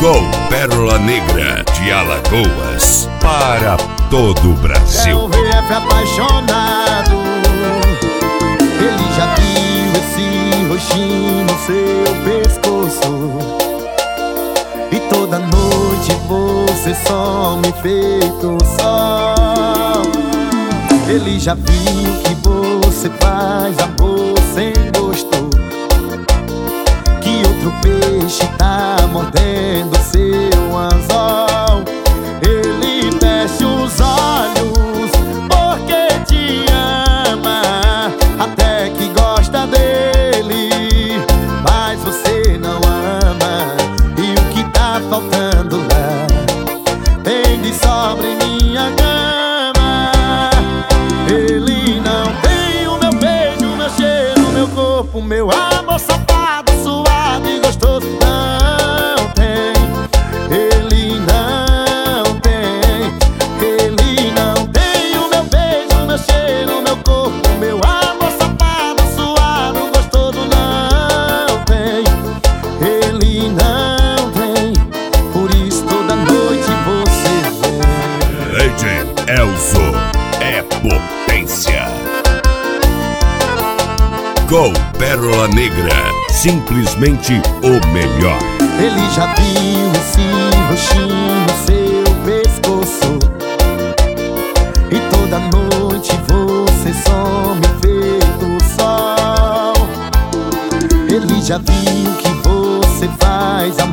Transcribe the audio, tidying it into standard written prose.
com Pérola Negra de Alagoas para todo o Brasil. É um VF apaixonado. Ele já viu esse roxinho no seu pescoço, e toda noite você some feito sol. Ele já viu que você faz amor sem gosto, que outro peixe tá mordendo seu anzol. Ele fecha os olhos porque te ama, até que gosta dele, mas você não ama. E o que tá faltando lá tem de sobra em minha cama. Ele não tem o meu beijo, meu cheiro, meu corpo, meu amor safado, suado e gostoso. Não tem, ele não tem. Ele não tem o meu beijo, meu cheiro, meu corpo, meu amor safado, suado, gostoso. Não tem, ele não tem. Por isso toda noite você vem. Legend Elzo é potência. Com Pérola Negra, simplesmente o melhor. Ele já viu esse roxinho no seu pescoço, e toda noite você some feito sol. Ele já viu que você faz amor